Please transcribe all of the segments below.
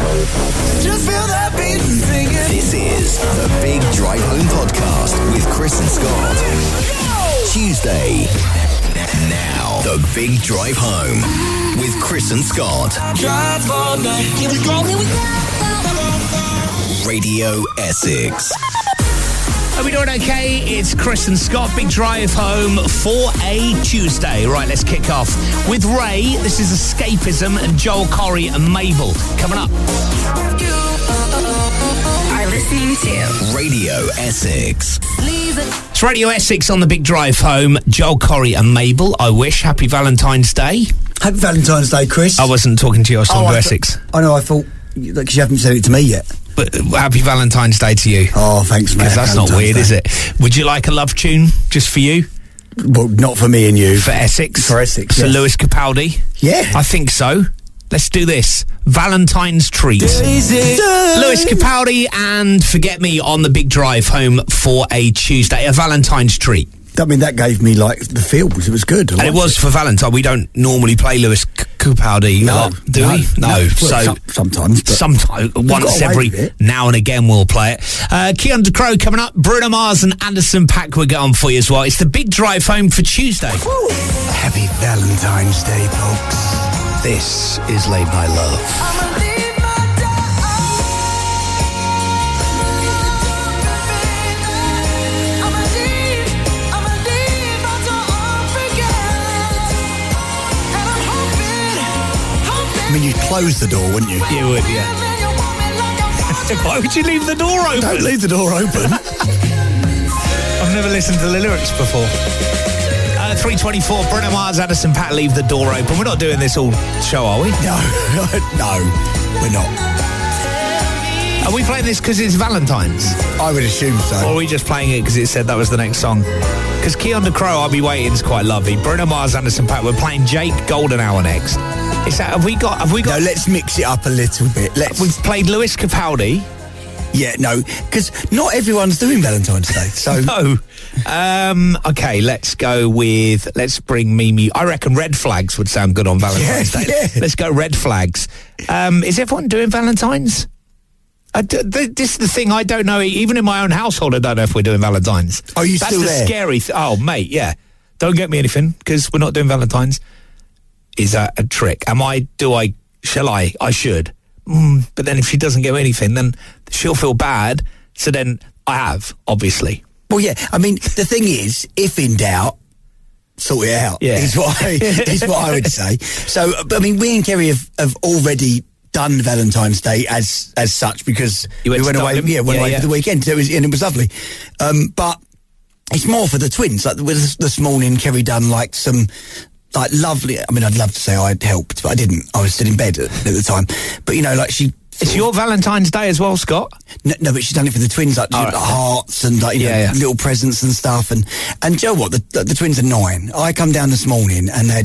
Just feel that beat and sing it. This is the Big Drive Home Podcast with Chris and Scott. Tuesday. Now, the Big Drive Home with Chris and Scott. Drive all night. Here we go. Radio Essex. Are we doing okay? It's Chris and Scott, Big Drive Home for a Tuesday. Right, let's kick off with Ray. This is Escapism and Joel Corey and Mabel. Coming up. You are listening to Radio Essex. It's Radio Essex on the Big Drive Home. Joel Corey and Mabel. I wish. Happy Valentine's Day. Happy Valentine's Day, Chris. I wasn't talking to you, I was talking to Essex. I know, I thought, because you haven't said it to me yet. But happy Valentine's Day to you. Oh, thanks, mate. Because that's not weird, is it? Would you like a love tune just for you? Well, not for me and you. For Essex? For Essex, So yes. Lewis Capaldi? Yeah. I think so. Let's do this. Valentine's Treat. Lewis Capaldi and Forget Me on the Big Drive Home for a Tuesday. A Valentine's Treat. I mean, that gave me, like, the feels. It was good. And it was for Valentine. We don't normally play Lewis Capaldi a lot, do we? No. Well, So sometimes. But sometimes, once got away every with it. now and again, we'll play it. Keon De Crow coming up. Bruno Mars and Anderson .Paak will get on for you as well. It's the Big Drive Home for Tuesday. Happy Valentine's Day, folks. This is Late Night Love. I mean, you'd close the door, wouldn't you? You would, yeah. Why would you leave the door open? Don't leave the door open. I've never listened to the lyrics before. 3:24, Bruno Mars, Anderson .Paak, leave the door open. We're not doing this all show, are we? No, we're not. Are we playing this because it's Valentine's? I would assume so. Or are we just playing it because it said that was the next song? Because Keon De Crow, I'll Be Waiting is quite lovely. Bruno Mars, Anderson .Paak, we're playing Jake Golden Hour next. Is that, have we got? No, let's mix it up a little bit. We've played Lewis Capaldi. Yeah, no, because not everyone's doing Valentine's Day, so... No. Okay, let's bring Mimi. I reckon Red Flags would sound good on Valentine's Day. Yeah. Let's go Red Flags. Is everyone doing Valentine's? This is the thing, I don't know, even in my own household, I don't know if we're doing Valentine's. Are you That's still the there? Scary oh, mate, yeah. Don't get me anything, because we're not doing Valentine's. Is that a trick? Shall I? I should. But then if she doesn't get me anything, then she'll feel bad. So then I have, obviously. Well, yeah, I mean, the thing is, if in doubt, sort it out, Yeah. is what I would say. So, but, I mean, we and Kerry have already done Valentine's Day as such, because You went we went to away, Dublin? went away Yeah. for the weekend, so it was lovely. But it's more for the twins. Like, this morning, Kerry done, like, some... like lovely, I mean, I'd love to say I'd helped, but I didn't. I was still in bed at the time. But, you know, like It's your Valentine's Day as well, Scott? No, but she's done it for the twins, like hearts and like, you know, little presents and stuff. And do you know what? The twins are 9. I come down this morning and they'd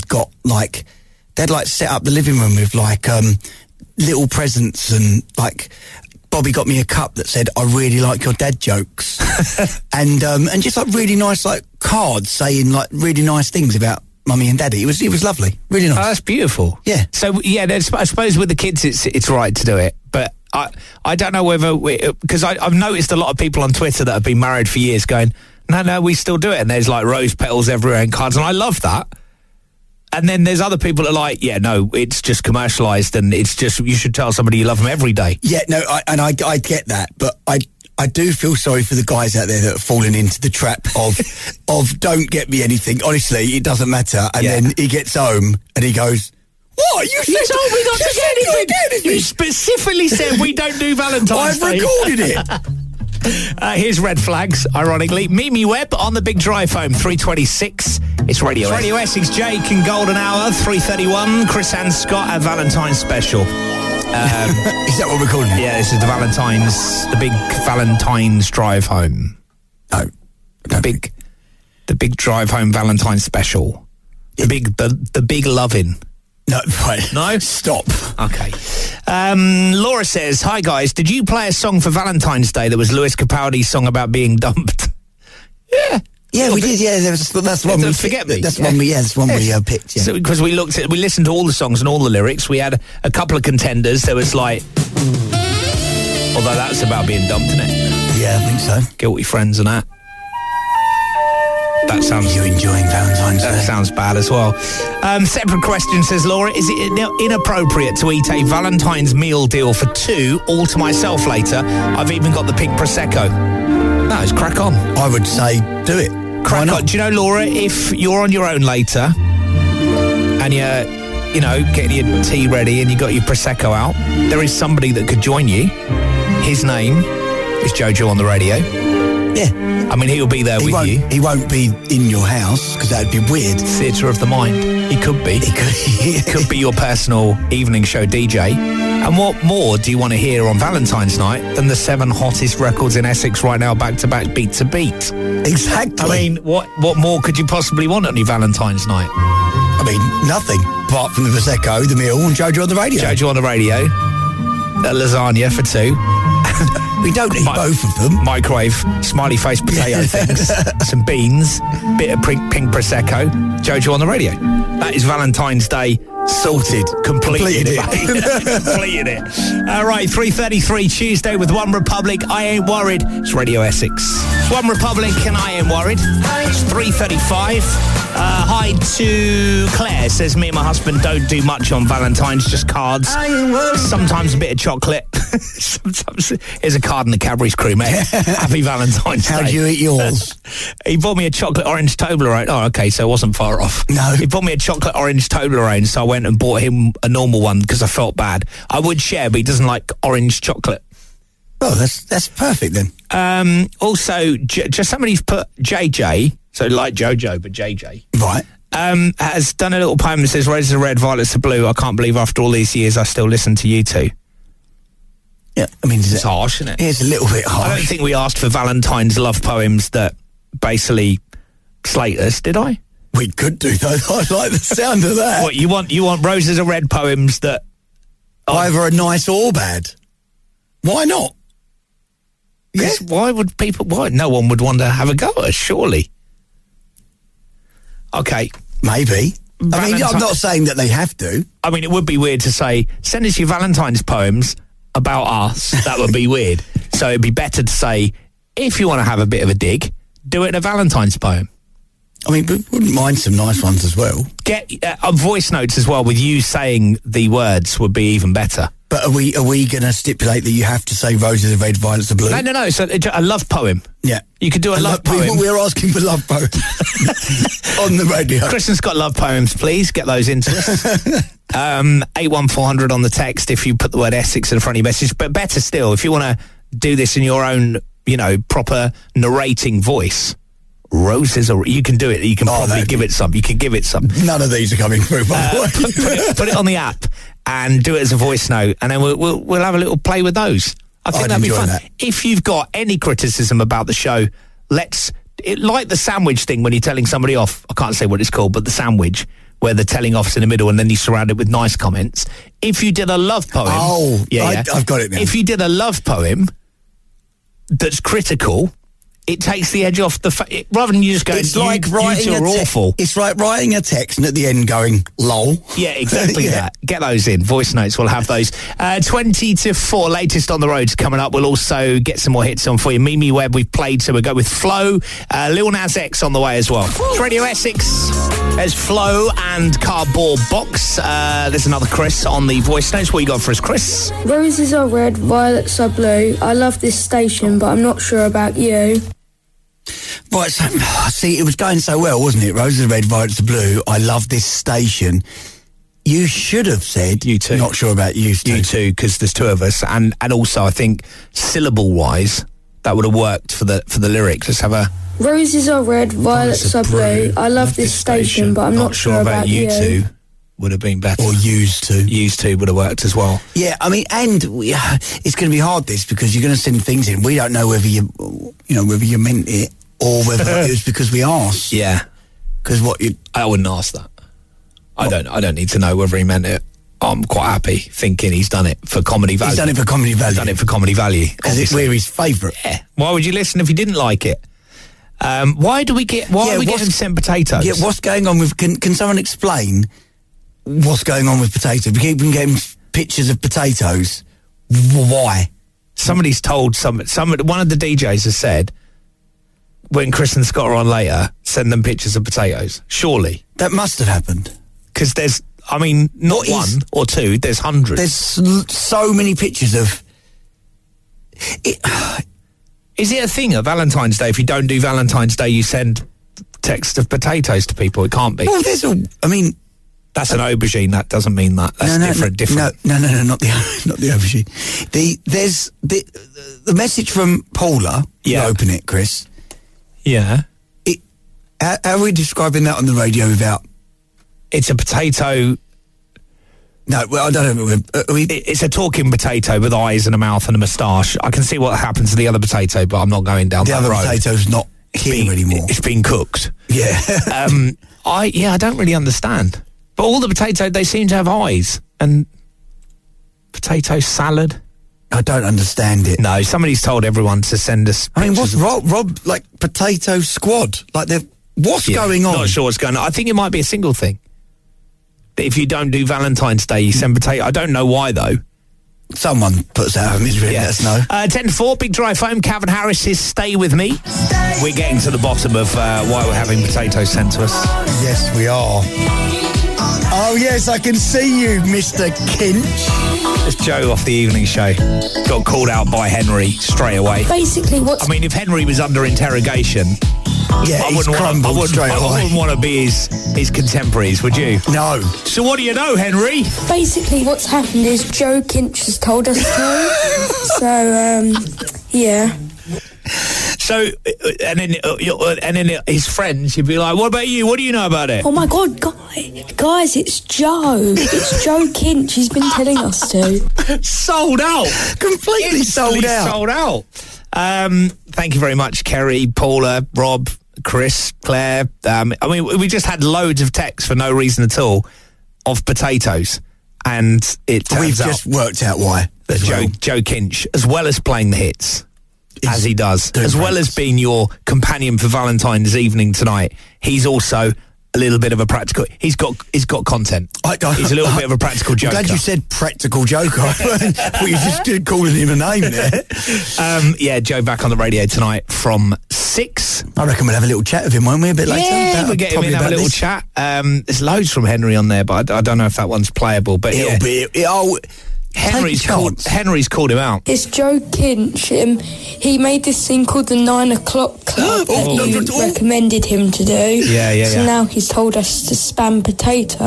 set up the living room with like little presents, and like Bobby got me a cup that said, "I really like your dad jokes," and just like really nice like cards saying like really nice things about Mummy and Daddy. It was lovely, really nice. Oh, that's beautiful. Yeah. So yeah, I suppose with the kids, it's right to do it, but I don't know whether because I've noticed a lot of people on Twitter that have been married for years going, no, we still do it, and there's like rose petals everywhere and cards, and I love that. And then there's other people that are like, yeah, no, it's just commercialised, and it's just you should tell somebody you love them every day. Yeah, no, I get that, but I do feel sorry for the guys out there that are falling into the trap of don't get me anything. Honestly, it doesn't matter. And then he gets home and he goes, "What? You told me not to get anything. You specifically said we don't do Valentine's Day. I've recorded it." Here's Red Flags, ironically. Mimi Webb on the Big Drive Home, 3:26. It's Radio Essex. Radio Essex, Jake and Golden Hour, 3:31. Chris and Scott, a Valentine's special. Is that what we're calling it? Yeah, this is the big Valentine's Drive Home. No. The big Drive Home Valentine's special. The big loving. No, right. No? Stop. Okay. Laura says, "Hi guys, did you play a song for Valentine's Day that was Lewis Capaldi's song about being dumped?" Yeah. Yeah, we did. Yeah, that's one. Don't Forget Me. That's one. That's one we picked. Yeah. So, because we listened to all the songs and all the lyrics. We had a couple of contenders. There was like, although that's about being dumped, isn't it? Yeah, I think so. Guilty Friends and that. That sounds... You enjoying Valentine's Day? That sounds bad as well. Separate question, says Laura. Is it inappropriate to eat a Valentine's meal deal for 2 all to myself later? I've even got the pink Prosecco. No, it's crack on. I would say do it. Crack on. Do you know, Laura, if you're on your own later and you're, getting your tea ready and you got your Prosecco out, there is somebody that could join you. His name is Jojo on the radio. Yeah. I mean, he'll be there with you. He won't be in your house, because that would be weird. Theatre of the mind. He could be. He could be your personal evening show DJ. And what more do you want to hear on Valentine's night than the 7 hottest records in Essex right now, back to back, beat to beat? Exactly. I mean, what more could you possibly want on your Valentine's night? I mean, nothing apart from the Prosecco, the meal, and Jojo on the radio. Jojo on the radio. A lasagna for 2. We don't eat both of them. Microwave, smiley face potato things, some beans, bit of pink Prosecco, Jojo on the radio. That is Valentine's Day sorted. Completed it. Completed it. All right, 3:33 Tuesday with One Republic. I Ain't Worried. It's Radio Essex. One Republic and I Ain't Worried. It's 3:35. Hi to Claire. Says, me and my husband don't do much on Valentine's, just cards. Sometimes a bit of chocolate. Sometimes here's a card in the Cadbury's cream egg. Happy Valentine's Day. How'd you eat yours? He bought me a chocolate orange Toblerone. Oh, okay, so it wasn't far off. No. He bought me a chocolate orange Toblerone, so I went and bought him a normal one because I felt bad. I would share, but he doesn't like orange chocolate. Oh, that's perfect then. Also, just somebody's put JJ, so like Jojo, but JJ. Right. Has done a little poem that says, roses are red, violets are blue. I can't believe after all these years I still listen to you two. Yeah, I mean... It's harsh, isn't it? It's a little bit harsh. I don't think we asked for Valentine's love poems that basically slate us, did I? We could do, though. I like the sound of that. What, you want roses are red poems that... Either are nice or bad. Why not? Yeah. Why would people... Why? No one would want to have a go at us, surely. Okay. Maybe. I mean, I'm not saying that they have to. I mean, it would be weird to say, send us your Valentine's poems about us. That would be weird. So it'd be better to say, if you want to have a bit of a dig, do it in a Valentine's poem. I mean, we wouldn't mind some nice ones as well. Get voice notes as well with you saying the words would be even better. But are we going to stipulate that you have to say roses are red, violets are blue? No. It's a love poem. Yeah. You could do a love poem. We're asking for love poems on the radio. Kristen's got love poems, please. Get those into us. 81400 on the text if you put the word Essex in the front of your message. But better still, if you want to do this in your own, proper narrating voice, roses are... You can do it. You can probably give it some. You can give it some. None of these are coming through, by the way. Put it on the app and do it as a voice note, and then we'll have a little play with those. I think that'd be fun. If you've got any criticism about the show, like the sandwich thing when you're telling somebody off. I can't say what it's called, but the sandwich where the telling off's in the middle and then you surround it with nice comments. If you did a love poem... Oh, yeah. I've got it now. If you did a love poem that's critical... It takes the edge off rather than you just go, it's like writing awful. It's like writing a text and at the end going, lol. Yeah, exactly that. Get those in. Voice notes, we'll have those. 20 to 4, latest on the roads coming up. We'll also get some more hits on for you. Mimi Webb, we've played, so we'll go with Flo. Lil Nas X on the way as well. It's Radio Essex. There's Flo and Cardboard Box. There's another Chris on the voice notes. What you got for us, Chris? Roses are red, violets are blue. I love this station, but I'm not sure about you. Right, so, see, it was going so well, wasn't it? Roses are red, violets are blue. I love this station. You should have said... You too. Not sure about you too. You too, because there's 2 of us. And also, I think, syllable-wise, that would have worked for the lyrics. Let's have a... Roses are red, violets are blue. I love this station, but I'm not sure about you two. Would have been better. Or used to. Used to would have worked as well. Yeah, I mean, and it's going to be hard, this, because you're going to send things in. We don't know whether whether you meant it or whether it was because we asked. Yeah. Because I wouldn't ask that. I don't need to know whether he meant it. I'm quite happy thinking he's done it for comedy value. He's done it for comedy value. He's done it for comedy value. Because we're his favourite. Yeah. Why would you listen if you didn't like it? Why are we getting sent potatoes? Yeah, what's going on with... Can someone explain what's going on with potatoes? We keep getting pictures of potatoes. Why? Somebody's told one of the DJs has said, when Chris and Scott are on later, send them pictures of potatoes. Surely. That must have happened. Because there's, not one or two, there's hundreds. There's so many pictures of... Is it a thing at Valentine's Day? If you don't do Valentine's Day, you send text of potatoes to people? It can't be. Well, that's an aubergine. That doesn't mean that. That's different. No, not the aubergine. There's the message from Paula. Yeah. You open it, Chris. Yeah. How are we describing that on the radio without... It's a potato... No, well, I don't know. It's a talking potato with eyes and a mouth and a moustache. I can see what happens to the other potato, but I'm not going down that road. The other potato's not here anymore. It's been cooked. Yeah. I don't really understand. But all the potatoes, they seem to have eyes. And potato salad. I don't understand it. No, somebody's told everyone to send us... what's Rob, like, potato squad? Like, what's going on? Not sure what's going on. I think it might be a single thing. If you don't do Valentine's Day, you send potato. I don't know why, though. Someone puts out a misery, let us know. 10-4, Big Drive Home. Calvin Harris is Stay With Me. We're getting to the bottom of why we're having potatoes sent to us. Yes, we are. Oh, yes, I can see you, Mr. Kinch. It's Joe off the evening show. Got called out by Henry straight away. Basically, if Henry was under interrogation... Yeah, I wouldn't want to be his contemporaries, would you? No. So what do you know, Henry? Basically, what's happened is Joe Kinch has told us to. So, yeah. So, and then his friends, you'd be like, "What about you? What do you know about it?" Oh my God, guys, it's Joe. It's Joe Kinch. He's been telling us to. Sold out. Completely sold out. Sold out. Thank you very much, Kerry, Paula, Rob, Chris, Claire. We just had loads of texts for no reason at all of potatoes, and it turns out we've just worked out why. That Joe Kinch, as well as playing the hits, as he does, as well as being your companion for Valentine's evening tonight, he's also a little bit of a practical... He's got content. He's a little bit of a practical joker. I'm glad you said practical joker. Well, you just did calling him a name there. Joe back on the radio tonight from 6. I reckon we'll have a little chat with him, won't we, a bit later? Yeah, we'll get him in, have a little chat. There's loads from Henry on there, but I don't know if that one's playable. But it'll be... Henry's called him out. It's Joe Kinch. He made this thing called the 9 o'clock club that you recommended him to do. Yeah. So now he's told us to spam potato.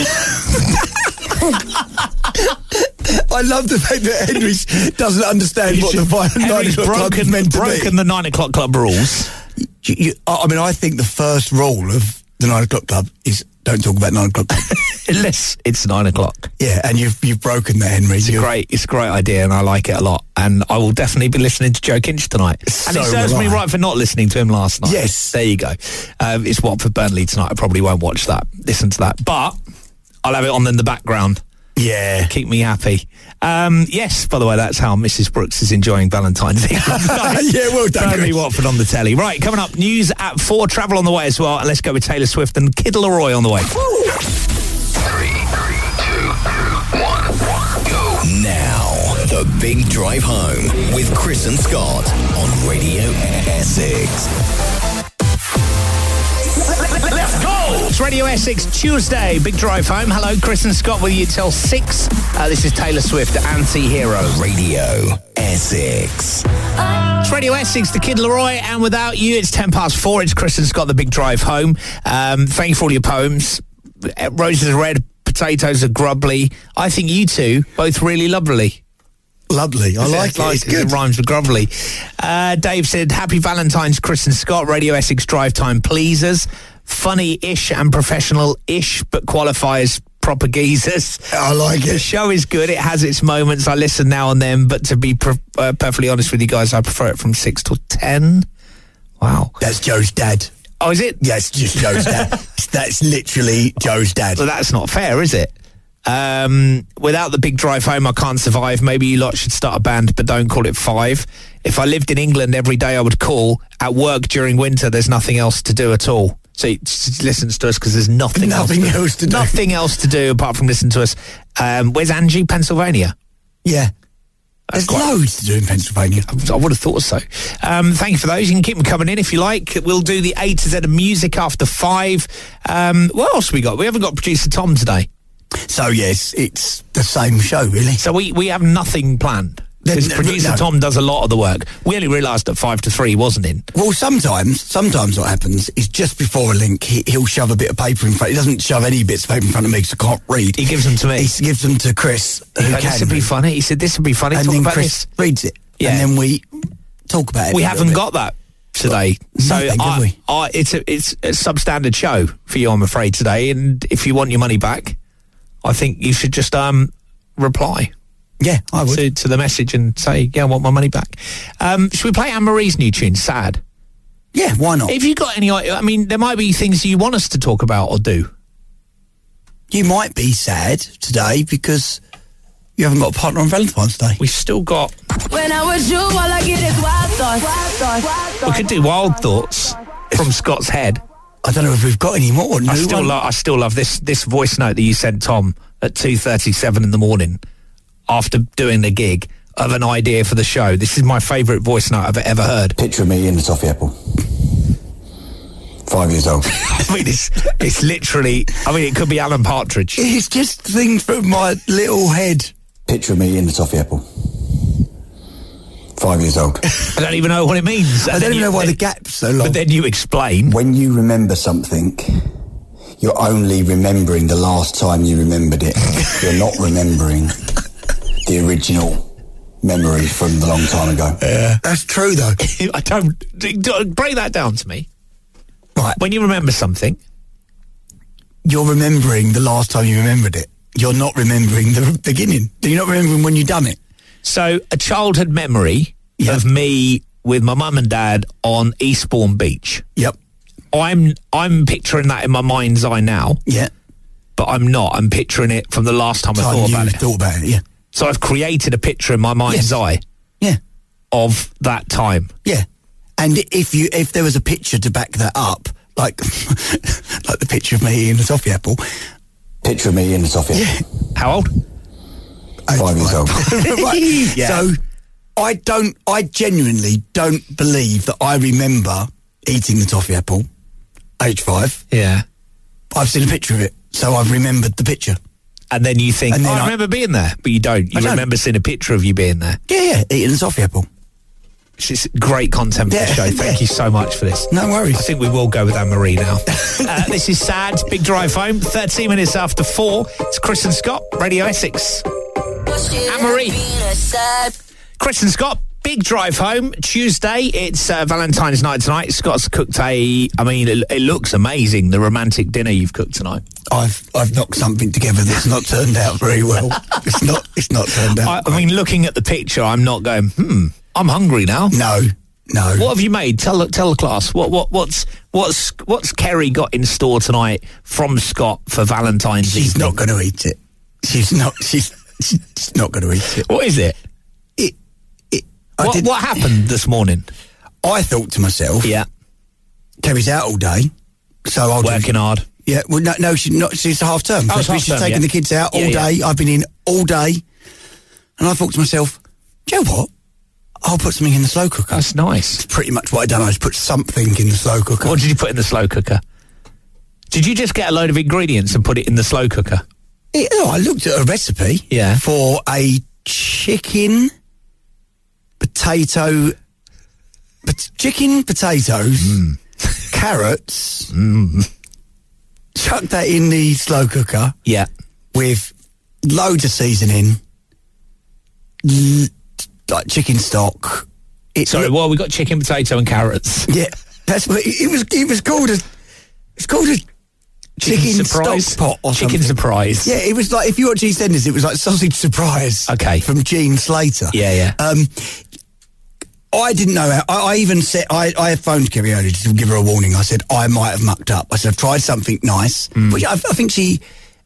I love the fact that Henry doesn't understand what the 9 o'clock club is meant to be. Broken the 9 o'clock club rules. I think the first rule of the 9 o'clock club is don't talk about 9 o'clock club. Unless it's 9 o'clock. Yeah, and you've broken that, Henry. It's a great idea, and I like it a lot. And I will definitely be listening to Joe Kinch tonight. And it serves me right for not listening to him last night. Yes. There you go. It's Watford Burnley tonight. I probably won't watch that, listen to that. But I'll have it on in the background. Yeah. Keep me happy. Yes, by the way, that's how Mrs. Brooks is enjoying Valentine's Day. Yeah, well done, Burnley Watford on the telly. Right, coming up, news at 4, travel on the way as well, and let's go with Taylor Swift and Kid Laroi on the way. 3, 2, 1, go. Now, the Big Drive Home with Chris and Scott on Radio Essex. Let's go! It's Radio Essex Tuesday, Big Drive Home. Hello, Chris and Scott with you till 6. This is Taylor Swift, Anti-Hero. Radio Essex. It's Radio Essex, the Kid Laroi, and without you, it's 4:10. It's Chris and Scott, the Big Drive Home. Thank you for all your poems. Roses are red, potatoes are grubbly. I think you two, both really lovely. Lovely. I like it. It's good. It rhymes with grubbly. Dave said, Happy Valentine's, Chris and Scott. Radio Essex Drive Time pleasers. Funny-ish and professional-ish, but qualifies proper geezers. I like it. The show is good. It has its moments. I listen now and then, but to be perfectly honest with you guys, I prefer it from 6 till 10. Wow. That's Joe's dad. Oh, is it? Yes, just Joe's dad. That's literally Joe's dad. Well, that's not fair, is it? Without the big drive home, I can't survive. Maybe you lot should start a band, but don't call it Five. If I lived in England every day, I would call. At work during winter, there's nothing else to do at all. So he listens to us because there's nothing else to do. Nothing else to do apart from listen to us. Where's Angie? Pennsylvania? Yeah. There's loads to do in Pennsylvania. I would have thought so. Thank you for those. You can keep them coming in if you like. We'll do the A to Z of music after 5. What else we got? We haven't got producer Tom today. So, yes, it's the same show, really. So we have nothing planned. Because producer Tom does a lot of the work. We only realised at 5 to 3 he wasn't in. Well, sometimes what happens is just before a link, he'll shove a bit of paper in front. He doesn't shove any bits of paper in front of me because I can't read. He gives them to me. He gives them to Chris, who can. This would be funny. He said, this would be funny. And talk then about Chris this. reads it. Yeah. And then we talk about it. We haven't got that today. Nothing, have we? It's a substandard show for you, I'm afraid, today. And if you want your money back, I think you should just reply. Yeah, I would. To the message and say, yeah, I want my money back. Should we play Anne-Marie's new tune, Sad? Yeah, why not? If you got any... I mean, there might be things you want us to talk about or do. You might be sad today because you haven't got a partner on Valentine's Day. We've still got... When I was you, all I get is wild thoughts. We could do Wild Thoughts from Scott's head. I don't know if we've got any more. I still love this voice note that you sent Tom at 2:37 in the morning after doing the gig of an idea for the show. This is my favourite voice note I've ever heard. Picture me in the toffee apple. 5 years old. I mean, it's literally... I mean, it could be Alan Partridge. It's just things from my little head. Picture me in the toffee apple. 5 years old. I don't even know what it means. I don't even know why the gap's so long. But then you explain. When you remember something, you're only remembering the last time you remembered it. You're not remembering the original memory from the long time ago. Yeah, that's true though. I don't break that down to me. Right. When you remember something, you're remembering the last time you remembered it. You're not remembering the beginning. You're not remembering when you done it. So a childhood memory of me with my mum and dad on Eastbourne Beach. Yep. I'm picturing that in my mind's eye now. Yeah. But I'm not. I'm picturing it from the last time I thought about it. Yeah. So I've created a picture in my mind's eye. Yeah. Of that time. Yeah. And if there was a picture to back that up, like the picture of me in the toffee apple. Picture of me in the toffee apple. Yeah. How old? 5 years old. Right. Yeah. So I genuinely don't believe that I remember eating the toffee apple, age 5. Yeah. I've seen a picture of it, so I've remembered the picture. And then you think, I remember being there, but you don't. You remember seeing a picture of you being there. Yeah, eating the toffee apple. It's great content for the show. Thank you so much for this. No worries. I think we will go with Anne-Marie now. This is Sad, Big Drive Home, 13 minutes after 4. It's Chris and Scott, Radio Essex. Anne-Marie. Chris and Scott, Big Drive Home, Tuesday. It's Valentine's night tonight. Scott's cooked it looks amazing, the romantic dinner you've cooked tonight. I've knocked something together that's not turned out very well. It's not turned out. I mean, looking at the picture, I'm not going, I'm hungry now. No. What have you made? Tell the class. What's Kerry got in store tonight from Scott for Valentine's Eve? She's not going to eat it. She's not going to eat it. What is it? What happened this morning? I thought to myself, yeah, Kerry's out all day, so I'll working hard. Yeah, well, no, she's not. She's half term. Oh, so she's taking the kids out all day. I've been in all day, and I thought to myself, do you know what? I'll put something in the slow cooker. That's nice. It's pretty much what I've done. I just put something in the slow cooker. What did you put in the slow cooker? Did you just get a load of ingredients and put it in the slow cooker? I looked at a recipe for a chicken potatoes, carrots, chuck that in the slow cooker with loads of seasoning, like chicken stock. We got chicken, potato and carrots. Yeah, that's what it was called. It's called a chicken surprise stock pot or chicken something. Surprise. Yeah, it was like, if you watch EastEnders, it was like sausage surprise. Okay. From Gene Slater. Yeah. I didn't know. I even said, I phoned Kerry earlier to give her a warning. I said, I might have mucked up. I said, I've tried something nice, which I think she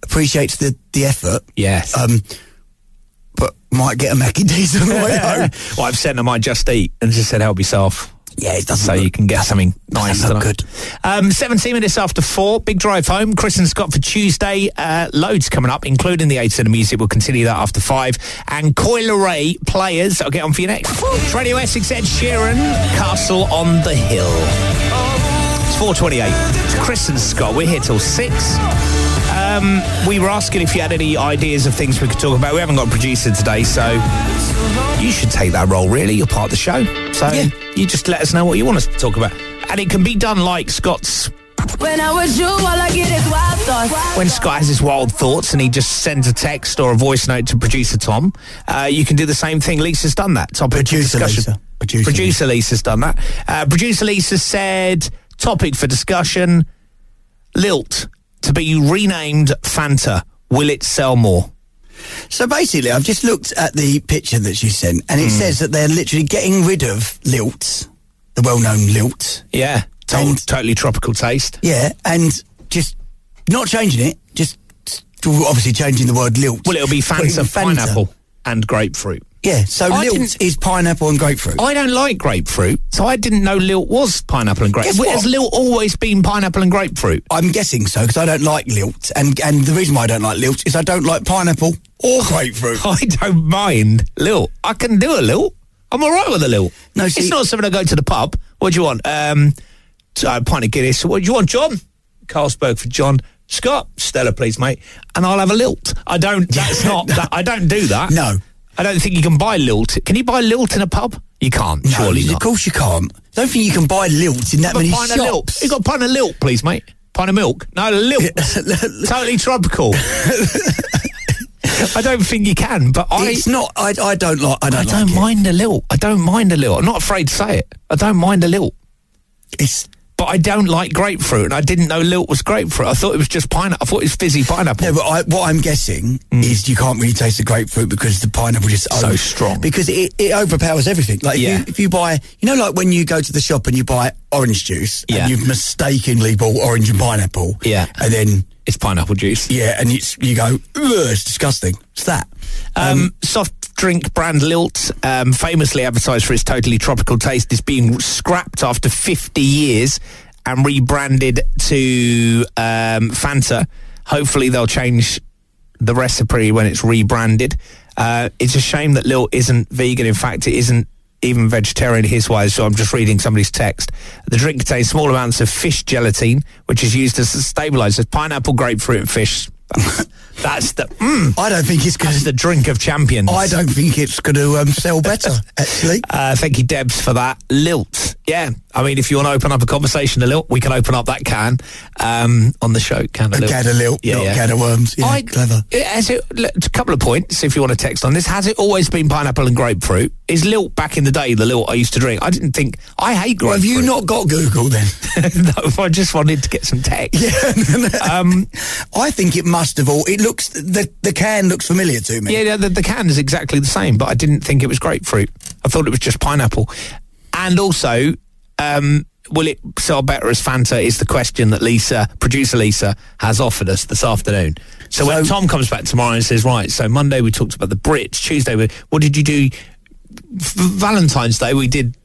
appreciates the effort. Yes. But might get a Mackie D's on the way home. Well, I've sent them my Just Eat and just said help yourself. Yeah, it doesn't so you can get something nice. Look good. 17 minutes after 4, big drive home. Chris and Scott for Tuesday. Loads coming up, including the 8 of the music. We'll continue that after 5. And Coil Ray players. I'll get on for you next. It's Radio Essex, Ed Sheeran, Castle on the Hill. It's 4:28. It's Chris and Scott. We're here till 6. We were asking if you had any ideas of things we could talk about. We haven't got a producer today, so you should take that role, really. You're part of the show. So you just let us know what you want us to talk about. And it can be done like Scott's... When I was you, all I get is wild thoughts. When Scott has his wild thoughts and he just sends a text or a voice note to producer Tom, you can do the same thing. Lisa's done that. Topic Producer for discussion. Lisa. Producer Lisa's done that. Producer Lisa said, topic for discussion, Lilt to be renamed Fanta. Will it sell more? So basically, I've just looked at the picture that she sent, and it says that they're literally getting rid of Lilt, the well-known Lilt. Yeah, totally tropical taste. Yeah, and just not changing it, just obviously changing the word Lilt. Well, it'll be Fanta, pineapple and grapefruit. Yeah, so Lilt is pineapple and grapefruit. I don't like grapefruit, so I didn't know Lilt was pineapple and grapefruit. Has Lilt always been pineapple and grapefruit? I'm guessing so, because I don't like Lilt. And the reason why I don't like Lilt is I don't like pineapple or grapefruit. I don't mind Lilt. I can do a Lilt. I'm all right with a Lilt. No, see, it's not something I go to the pub. What do you want? A pint of Guinness. What do you want, John? Carlsberg for John. Scott, Stella, please, mate. And I'll have a Lilt. I don't. That's not. I don't do that. No. I don't think you can buy Lilt. Can you buy Lilt in a pub? You can't, surely not. Of course you can't. I don't think you can buy Lilt in that many shops. You got a pint of Lilt, please, mate. Pint of milk. No, Lilt. Totally tropical. I don't think you can, but it's not. I don't mind a Lilt. I don't mind a Lilt. I'm not afraid to say it. I don't mind a Lilt. But I don't like grapefruit, and I didn't know Lilt was grapefruit. I thought it was just pineapple. I thought it was fizzy pineapple. No, but what I'm guessing is you can't really taste the grapefruit because the pineapple is so strong. Because it overpowers everything. Like if you buy, like when you go to the shop and you buy orange juice, and you've mistakenly bought orange and pineapple, and then it's pineapple juice. Yeah, and you go, it's disgusting. It's that. Soft drink brand Lilt, famously advertised for its totally tropical taste, is being scrapped after 50 years and rebranded to Fanta. Hopefully they'll change the recipe when it's rebranded. It's a shame that Lilt isn't vegan. In fact, it isn't even vegetarian his-wise, so I'm just reading somebody's text. The drink contains small amounts of fish gelatin, which is used as a stabiliser. Pineapple, grapefruit and fish. That's the... I don't think it's going to... the drink of champions. I don't think it's going to sell better, actually. Thank you, Debs, for that. Lilt. Yeah. I mean, if you want to open up a conversation to Lilt, we can open up that can on the show. Can of Lilt. Can of Lilt, not can of worms. Yeah, clever. A couple of points, if you want to text on this. Has it always been pineapple and grapefruit? Is Lilt back in the day the Lilt I used to drink? I didn't think... I hate grapefruit. Well, have you not got Google, then? No, I just wanted to get some text. Yeah. I think it must have all... It looks... The can looks familiar to me. Yeah, the can is exactly the same, but I didn't think it was grapefruit. I thought it was just pineapple. And also, will it sell better as Fanta is the question that producer Lisa, has offered us this afternoon. So when Tom comes back tomorrow and says, right, so Monday we talked about the Brits, Tuesday, what did you do? For Valentine's Day, we did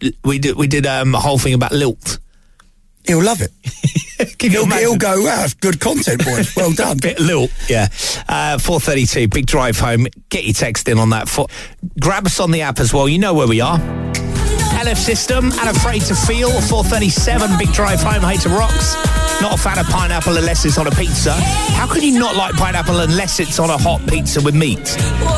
a whole thing about Lilt. He'll love it. He'll go, wow, good content, boys. Well done. Bit Lilt, yeah. 4:32, big drive home. Get your text in on that. Grab us on the app as well. You know where we are. LF System and Afraid to Feel. 4:37, big drive home. Hate to Rocks. Not a fan of pineapple unless it's on a pizza. How can you not like pineapple unless it's on a hot pizza with meat?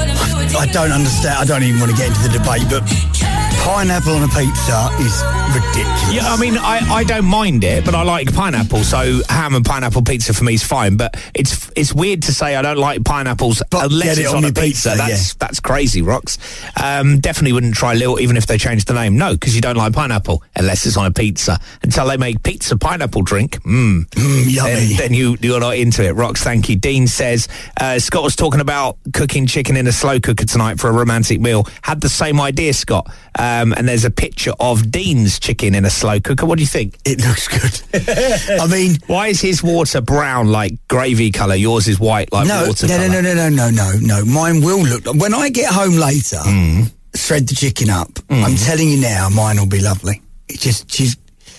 I don't understand. I don't even want to get into the debate, but pineapple on a pizza is ridiculous. Yeah, I mean, I don't mind it, but I like pineapple, so ham and pineapple pizza for me is fine. But it's weird to say I don't like pineapples unless it's on a pizza. That's crazy, Rocks. Definitely wouldn't try Lilt even if they changed the name. No, because you don't like pineapple unless it's on a pizza. Until they make pizza pineapple drink, yummy. Then you're not into it. Rocks, thank you. Dean says, Scott was talking about cooking chicken in a slow cooker tonight for a romantic meal. Had the same idea, Scott. and there's a picture of Dean's chicken in a slow cooker. What do you think? It looks good. I mean, why is his water brown like gravy colour? Yours is white like water colour. No. Mine will look. When I get home later, shred the chicken up. I'm telling you now, mine will be lovely. It just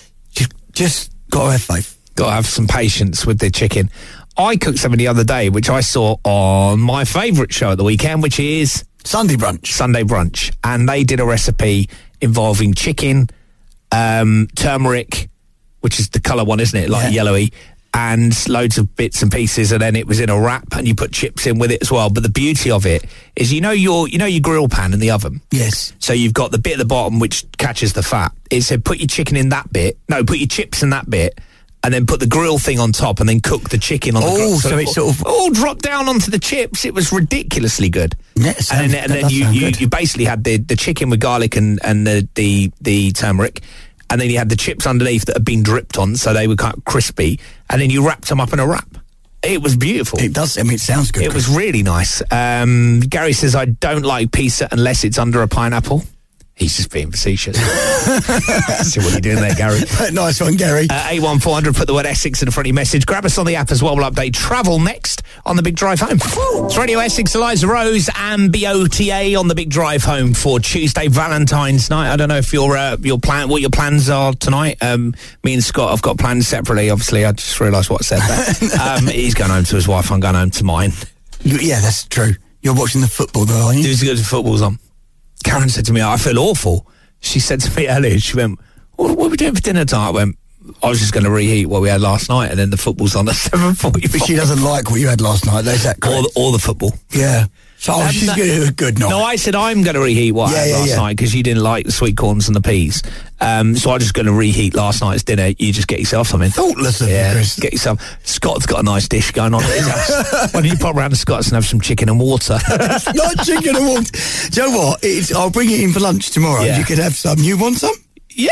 got to have faith. Got to have some patience with the chicken. I cooked something the other day, which I saw on my favourite show at the weekend, which is Sunday Brunch. And they did a recipe involving chicken, turmeric, which is the colour one, isn't it? Like yellowy, and loads of bits and pieces, and then it was in a wrap, and you put chips in with it as well. But the beauty of it is, you know your grill pan in the oven? Yes. So you've got the bit at the bottom which catches the fat. It said put your chicken in that bit. No, put your chips in that bit, and then put the grill thing on top, and then cook the chicken on the grill. So it sort of all dropped down onto the chips. It was ridiculously good. Yeah, and then you basically had the chicken with garlic and the turmeric, and then you had the chips underneath that had been dripped on, so they were kind of crispy, and then you wrapped them up in a wrap. It was beautiful. It does. I mean, it sounds good. It was really nice. Gary says, I don't like pizza unless it's under a pineapple. He's just being facetious. See what you're doing there, Gary. Nice one, Gary. 81400, put the word Essex in the front of your message. Grab us on the app as well. We'll update travel next on the Big Drive Home. It's Radio Essex, Eliza Rose and BOTA on the Big Drive Home for Tuesday, Valentine's night. I don't know if what your plans are tonight. Me and Scott have got plans separately. Obviously, I just realised what I said there. He's going home to his wife. I'm going home to mine. Yeah, that's true. You're watching the football, though, aren't you? The football's on. Karen said to me, I feel awful. She said to me earlier, she went, what are we doing for dinner tonight? I went, I was just going to reheat what we had last night, and then the football's on at 7:45. But she doesn't like what you had last night, is that correct? Or the football. Yeah. So she's going to do a good night. No, I said I'm going to reheat what I had last night because you didn't like the sweet corns and the peas. So I'm just going to reheat last night's dinner. You just get yourself something. Thoughtless of you, Chris. Get yourself. Scott's got a nice dish going on at his house. Why don't you pop round to Scott's and have some chicken and water? Not chicken and water. Do you know what? I'll bring it in for lunch tomorrow. You could have some. You want some? Yeah.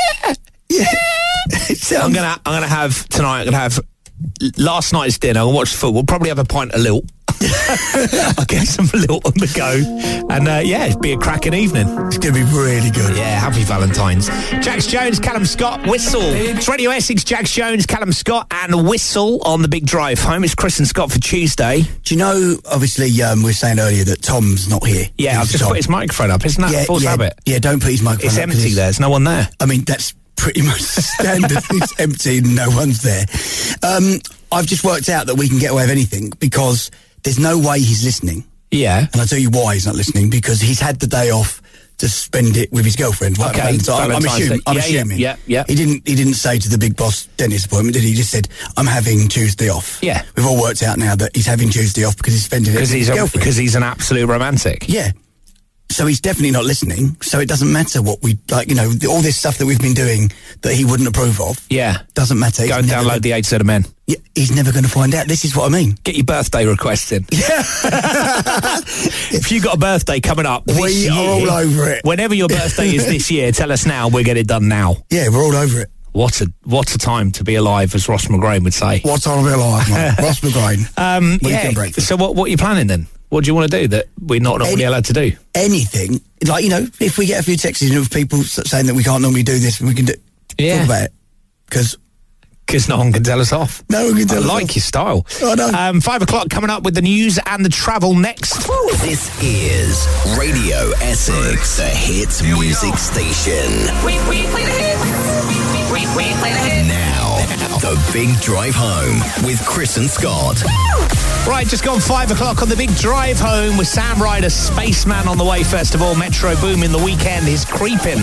I'm gonna have tonight. I'm gonna have last night's dinner. I'll watch the football. Probably have a pint of Lilt. I'll get some Lilt on the go, and it'll be a cracking evening. It's gonna be really good. Yeah, happy Valentine's. Jax Jones, Callum Scott, Whistle. It's Radio Essex, Jax Jones, Callum Scott, and Whistle on the Big Drive Home. It's Chris and Scott for Tuesday. Do you know? Obviously, we were saying earlier that Tom's not here. Yeah, I've just put his microphone up. Isn't that a false habit? Yeah, don't put his microphone up. It's empty. There's no one there. I mean, that's pretty much standard. It's empty and no one's there. I've just worked out that we can get away with anything because there's no way he's listening. Yeah. And I'll tell you why he's not listening, because he's had the day off to spend it with his girlfriend. Right? Okay. I'm assuming. Yeah. He didn't say to the big boss dentist appointment, did he? He just said, I'm having Tuesday off. Yeah. We've all worked out now that he's having Tuesday off because he's spending it with his girlfriend. Because he's an absolute romantic. Yeah. So he's definitely not listening, so it doesn't matter what we, all this stuff that we've been doing that he wouldn't approve of. Yeah. Doesn't matter. Go and download the 8 Set of Men. Yeah, he's never going to find out. This is what I mean. Get your birthday requests in. Yeah. If you've got a birthday coming up this year, are all over it. Whenever your birthday is this year, tell us now, we'll get it done now. Yeah, we're all over it. What a time to be alive, as Ross McGrain would say. What time to be alive, mate? Ross McGrain. Weekend breakfast. So what are you planning then? What do you want to do that we're not normally allowed to do? Anything. If we get a few texts of people saying that we can't normally do this, we can do. Talk about it. Because no one can tell us off. No one can tell us off. I like your style. I know. 5 o'clock coming up with the news and the travel next. This is Radio Essex, the hits music station. We play the hits. We play the hits. Now, the Big Drive Home with Chris and Scott. Right, just gone 5 o'clock on the Big Drive Home with Sam Ryder, Spaceman on the way. First of all, Metro Boomin, The Weekend is creeping.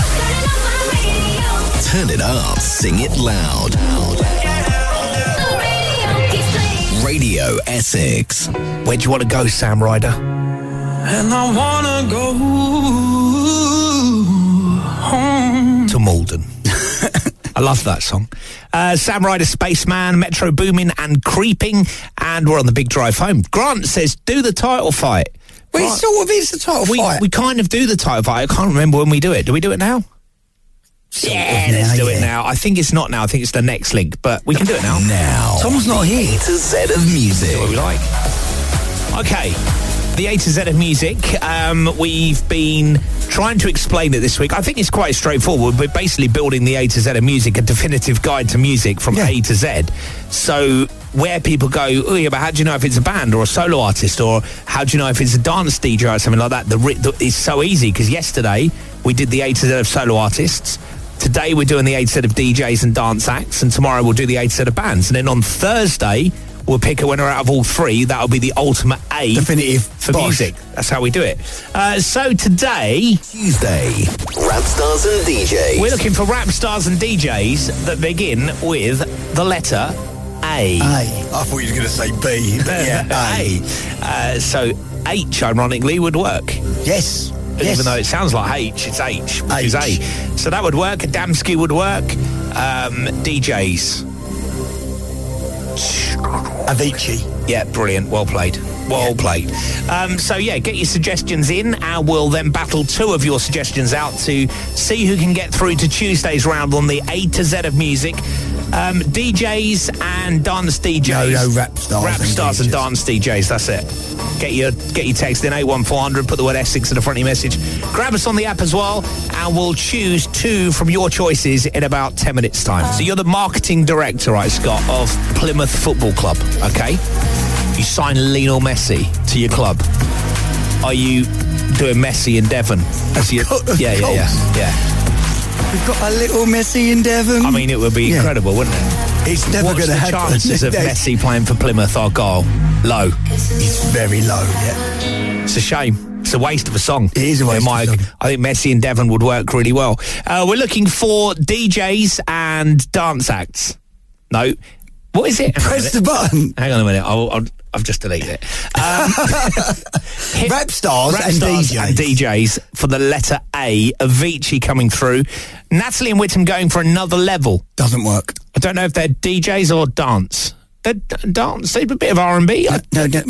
Turn it up, sing it loud. Radio Essex. Where do you want to go, Sam Ryder? And I want to go home. To Malden. I love that song. Sam Ryder, Spaceman, Metro Boomin and Creeping, and we're on the Big Drive Home. Grant says, do the title fight. Well, it sort of is the title fight. We kind of do the title fight. I can't remember when we do it. Do we do it now? Let's do it now. I think it's not now. I think it's the next link, but we can do it now. Now. Tom's not here. A to Z of music. Do what we like. Okay. The A to Z of music. We've been trying to explain it this week. I think it's quite straightforward. We're basically building the A to Z of music, a definitive guide to music from A to Z. So where people go, oh yeah, but how do you know if it's a band or a solo artist, or how do you know if it's a dance DJ or something like that? It's so easy, because yesterday we did the A to Z of solo artists. Today we're doing the A to Z of DJs and dance acts, and tomorrow we'll do the A to Z of bands. And then on Thursday, we'll pick a winner out of all three. That'll be the ultimate A definitive for music. That's how we do it. So today, Tuesday, rap stars and DJs. We're looking for rap stars and DJs that begin with the letter A. I thought you were going to say B. A. So H, ironically, would work. Yes. Even though it sounds like H, it's H, which is A. So that would work. Adamski would work. DJs. Avicii. Yeah, brilliant. Well played. Well played. So, yeah, get your suggestions in, and we'll then battle two of your suggestions out to see who can get through to Tuesday's round on the A to Z of music. DJs and dance DJs. No, rap stars. Rap stars and dance DJs, that's it. Get your text in 81400, put the word Essex in the front of your message. Grab us on the app as well, and we'll choose two from your choices in about 10 minutes' time. So you're the marketing director, right, Scott, of Plymouth Football Club, okay? You sign Lionel Messi to your club. Are you doing Messi in Devon? Yeah. We've got a little Messi in Devon. I mean, it would be incredible, wouldn't it? It's never going to happen. What's the chances of Messi playing for Plymouth are low? It's very low, yeah. It's a shame. It's a waste of a song. It is a waste of a song. I think Messi in Devon would work really well. We're looking for DJs and dance acts. No. What is it? Press the button. Hang on a minute. I've just deleted it. Rap stars and DJs for the letter A. Avicii coming through. Natalie and Whittam going for another level. Doesn't work. I don't know if they're DJs or dance. They're dance. They're a bit of R&B. No. They're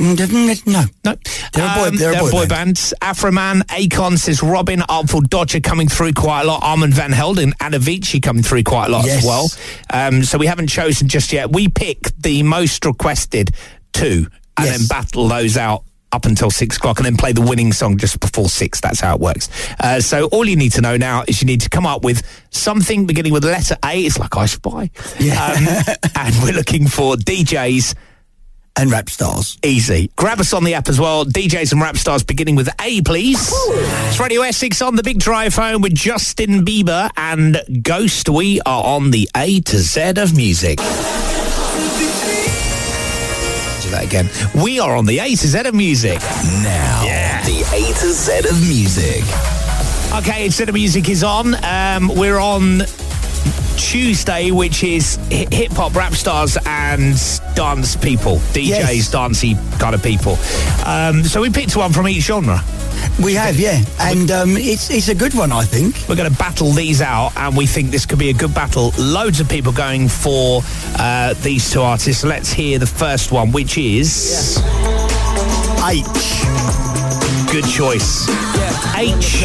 a boy band. Afroman, Akon says Robin, Artful Dodger coming through quite a lot. Armand Van Helden and Avicii coming through quite a lot as well. So we haven't chosen just yet. We pick the most requested two and then battle those out up until 6 o'clock, and then play the winning song just before 6. That's how it works. So all you need to know now is you need to come up with something beginning with the letter A. It's like I Spy. Yeah. And we're looking for DJs and rap stars. Easy. Grab us on the app as well. DJs and rap stars beginning with A, please. It's Radio Essex on the Big Drive Home with Justin Bieber and Ghost. We are on the A to Z of music. That again. We are on the A to Z of music. Now, the A to Z of music. Okay, A to Z of music is on. We're on Tuesday, which is hip-hop rap stars and dance people. DJs, dancey kind of people. So we picked one from each genre. We have, and it's a good one, I think. We're going to battle these out, and we think this could be a good battle. Loads of people going for these two artists. Let's hear the first one, which is H. Good choice. H.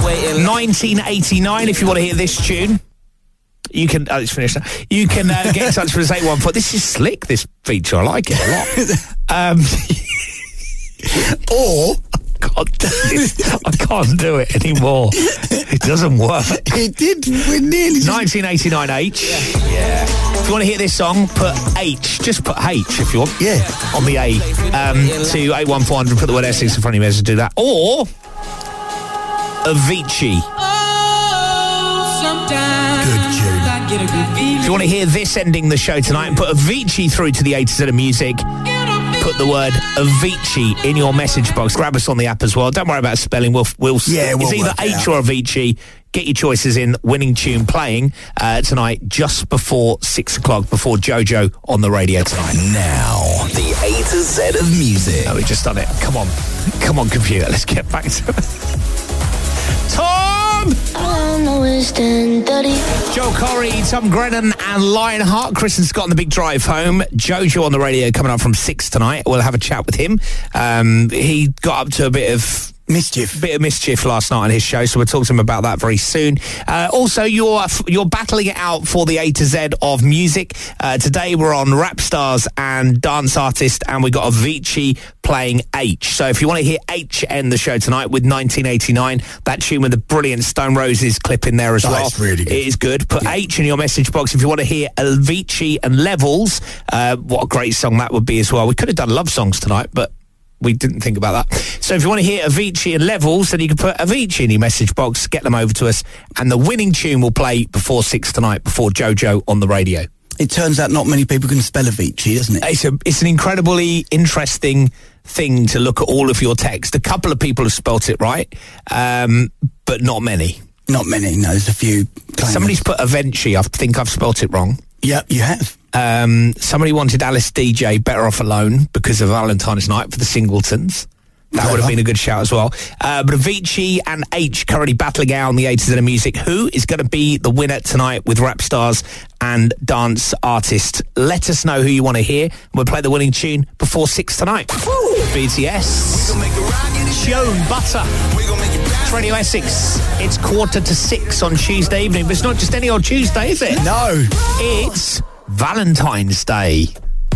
1989. If you want to hear this tune, you can. It's finished now. You can get in touch with us 814. This is slick. This feature, I like it a lot. Or. I can't do it anymore. It doesn't work. It did. We're nearly 1989 H. Yeah. If you want to hear this song, put H. Just put H if you want. Yeah. On the A. To 81400. Put the word Essex in front of your message. Do that. Or Avicii. Good tune. If you want to hear this ending the show tonight, and put Avicii through to the A to Z of music. Put the word Avicii in your message box. Grab us on the app as well. Don't worry about spelling. We'll it's either H or Avicii. Get your choices in. Winning tune playing tonight just before 6 o'clock, before JoJo on the radio tonight. Now, the A to Z of music. Oh, we've just done it. Come on, computer. Let's get back to it. Tom! Joel Corey, Tom Grennan and Lionheart. Chris and Scott on the Big Drive Home. Jojo on the radio coming up from 6 tonight. We'll have a chat with him. He got up to a bit of Mischief. Bit of mischief last night on his show, so we'll talk to him about that very soon. Also, you're battling it out for the A to Z of music. Today we're on Rap Stars and Dance Artist, and we got Avicii playing H. So if you want to hear H end the show tonight with 1989, that tune with the brilliant Stone Roses clip in there as well. That's really good. It is good. Put H in your message box if you want to hear Avicii and Levels. What a great song that would be as well. We could have done love songs tonight, but we didn't think about that. So if you want to hear Avicii and Levels, then you can put Avicii in your message box, get them over to us, and the winning tune will play before 6 tonight, before JoJo on the radio. It turns out not many people can spell Avicii, doesn't it? It's an incredibly interesting thing to look at all of your text. A couple of people have spelt it right, but not many. Not many, no, there's a few. Somebody's put Avicii, I think I've spelt it wrong. Yep, you have. Somebody wanted Alice DJ, Better Off Alone, because of Valentine's Night for the Singletons. That would have been a good shout as well. But Avicii and H currently battling out on the A to Z of music. Who is going to be the winner tonight with Rap Stars and Dance Artist? Let us know who you want to hear. We'll play the winning tune before 6 tonight. BTS. Joan Butter. It's Radio Essex. It's 5:45 on Tuesday evening. But it's not just any old Tuesday, is it? No. It's Valentine's Day.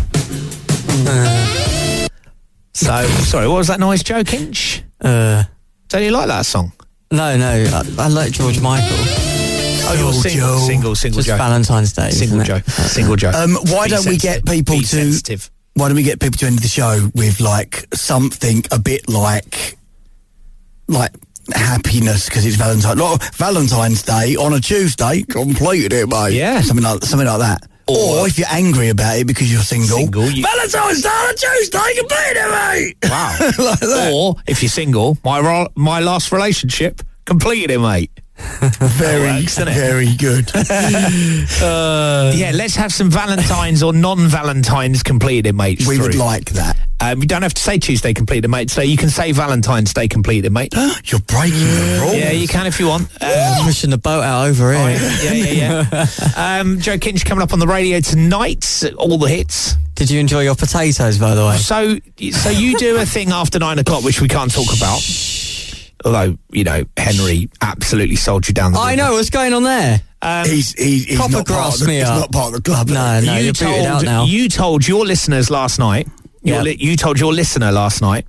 So, sorry, what was that noise, Joe Kinch? Don't you like that song? No, I like George Michael. Oh, you're single Just Joe. Valentine's Day. Single Joe. Single Joe. Why don't we get people to end the show with like something a bit like happiness because it's Valentine's Day on a Tuesday. Completed it, mate. Yeah, something like that. Or if you're angry about it because you're single, Valentine's Day on a Tuesday, completed it, mate. Wow. Like that. Or if you're single, my last relationship, completed it, mate. Very good. Yeah, let's have some Valentines or non-Valentines completed, mate. We would like that. You don't have to say Tuesday completed, mate. So you can say Valentine's Day completed, mate. You're breaking the rules. Yeah, you can if you want. Pushing the boat out over here. Yeah. Joe Kinch coming up on the radio tonight. All the hits. Did you enjoy your potatoes, by the way? So you do a thing after 9 o'clock, which we can't talk about. Although, Henry absolutely sold you down the river. I know, what's going on there? He's proper not grass part me of up. He's not part of the club. No, you're booted out now. You told your listeners last night. You told your listener last night.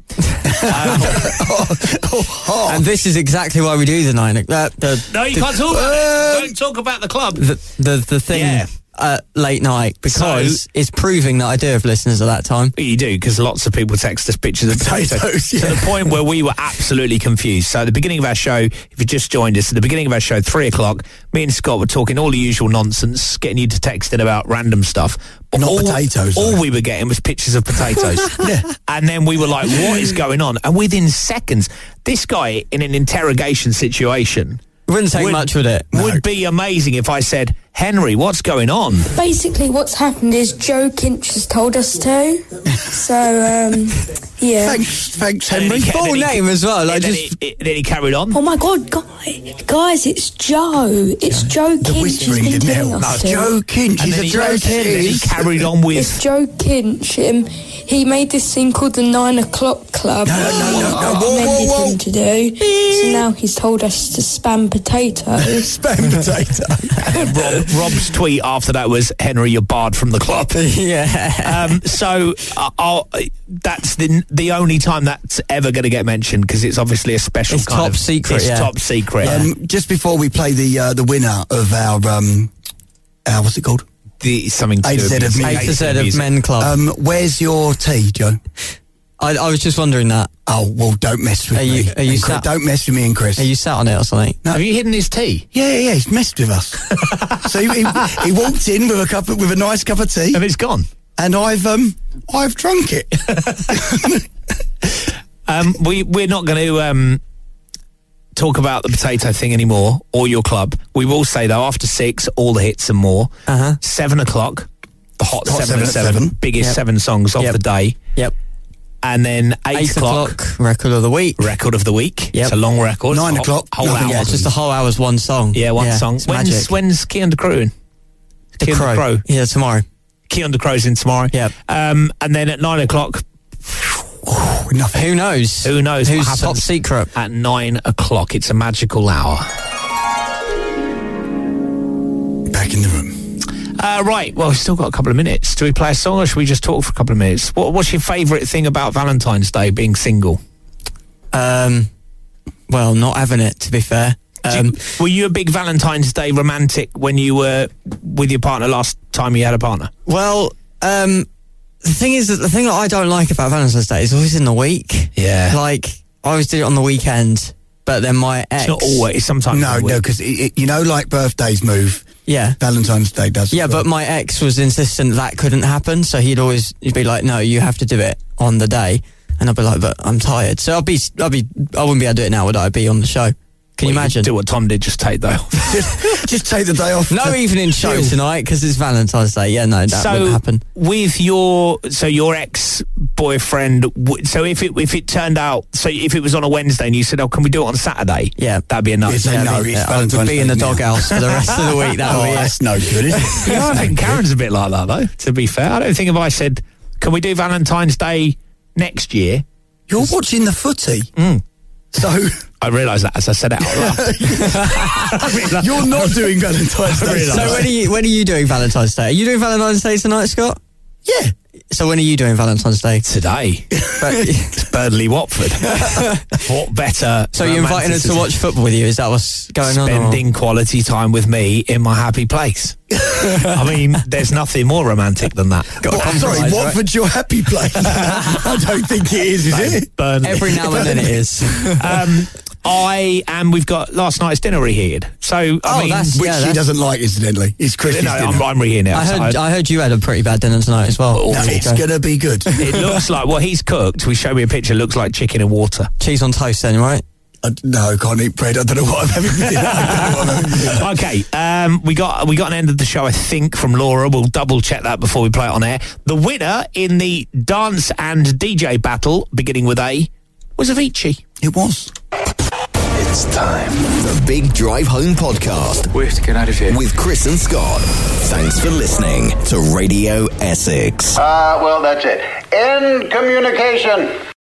And this is exactly why we do the 9 o'clock. No, you can't talk about it. Don't talk about the club. The thing. Yeah. Late night, because it's proving that I do have listeners at that time. You do, because lots of people text us pictures of potatoes. To the point where we were absolutely confused. So at the beginning of our show, if you just joined us, at the beginning of our show, 3 o'clock, me and Scott were talking all the usual nonsense, getting you to text in about random stuff. But not potatoes. All we were getting was pictures of potatoes. And then we were like, what is going on? And within seconds, this guy in an interrogation situation... Wouldn't take much with it. Would be amazing if I said, Henry, what's going on? Basically, what's happened is Joe Kinch has told us to. So, yeah. Thanks, Henry. Full name as well. Then he carried on. Oh my God, guys, it's Joe. It's Joe Kinch. The whispering didn't help. No, Joe Kinch. He's a Joe Kinch. Then he carried on with... It's Joe Kinch. He made this thing called the 9 o'clock club. No. Whoa. Him to do. So now he's told us to spam potato. Spam potato. Rob's tweet after that was, Henry, you're barred from the club. Yeah. So that's the only time that's ever going to get mentioned, because it's obviously a special it's top secret. It's top secret. Just before we play the winner of our what's it called? Something to do with A to Z of Men Club. Where's your tea, Joe? I was just wondering that. Oh, well, don't mess with me. Don't mess with me and Chris. Are you sat on it or something? No. Have you hidden his tea? Yeah, he's messed with us. So he walked in with a nice cup of tea. And it's gone. And I've drunk it. We're not going to talk about the potato thing anymore, or your club. We will say, though, after 6, all the hits and more. 7 o'clock, the hot 7 at 7, biggest 7 songs of the day. Yep. And then 8 o'clock, record of the week. Yep. It's a long record. 9 o'clock, whole hour. Yeah, just a whole hour's one song. Yeah, one song. When's Key Under Crow in? The Crow. Yeah, tomorrow. Key Under Crow's in tomorrow. Yeah. And then at 9 o'clock, Nothing. Who knows? Who knows Who's what happens top secret? at 9 o'clock? It's a magical hour. Back in the room. Right, well, we've still got a couple of minutes. Do we play a song or should we just talk for a couple of minutes? What's your favourite thing about Valentine's Day, being single? Well, not having it, to be fair. Were you a big Valentine's Day romantic when you were with your partner last time you had a partner? Well, the thing is that the thing that I don't like about Valentine's Day is always in the week. Yeah. Like, I always do it on the weekend, but then my ex... It's not always, sometimes. No, because, you know, like birthdays move. Yeah. Valentine's Day does. Yeah, but my ex was insistent that couldn't happen, so he'd be like, no, you have to do it on the day. And I'd be like, but I'm tired. So I wouldn't be able to do it now, would I? I'd be on the show. Can you imagine? Do what Tom did, just take the day off. just take the day off. No evening show tonight because it's Valentine's Day. Yeah, no, that wouldn't happen. With your ex-boyfriend, so if it turned out, so if it was on a Wednesday and you said, oh, can we do it on Saturday? Yeah. That'd be a no. It's I would be in the doghouse for the rest of the week. That's no good, is it? Yeah, I think Karen's a bit like that, though, to be fair. I don't think if I said, can we do Valentine's Day next year? You're watching the footy. So... I realised that as I said it out loud. You're not doing Valentine's Day. So when are you doing Valentine's Day? Are you doing Valentine's Day tonight, Scott? Yeah. So when are you doing Valentine's Day? Today. It's Burnley Watford. What better? So you're inviting us to watch football with you? Is that what's going on? Spending quality time with me in my happy place. I mean, there's nothing more romantic than that. Sorry, Watford's your happy place? I don't think it is it? Burnley. Every now and then it is. We've got last night's dinner reheated. So, which she doesn't like, incidentally. It's Chris's dinner. I'm reheating it. I heard you had a pretty bad dinner tonight as well. No, it's going to be good. It looks like, well, he's cooked. We showed me a picture, looks like chicken and water. Cheese on toast then, right? No, I can't eat bread. I don't know what I'm having for dinner. Okay, we got an end of the show, I think, from Laura. We'll double check that before we play it on air. The winner in the dance and DJ battle, beginning with A, was Avicii. It was. It's time. The Big Drive Home Podcast. We have to get out of here. With Chris and Scott. Thanks for listening to Radio Essex. Well, that's it. End communication.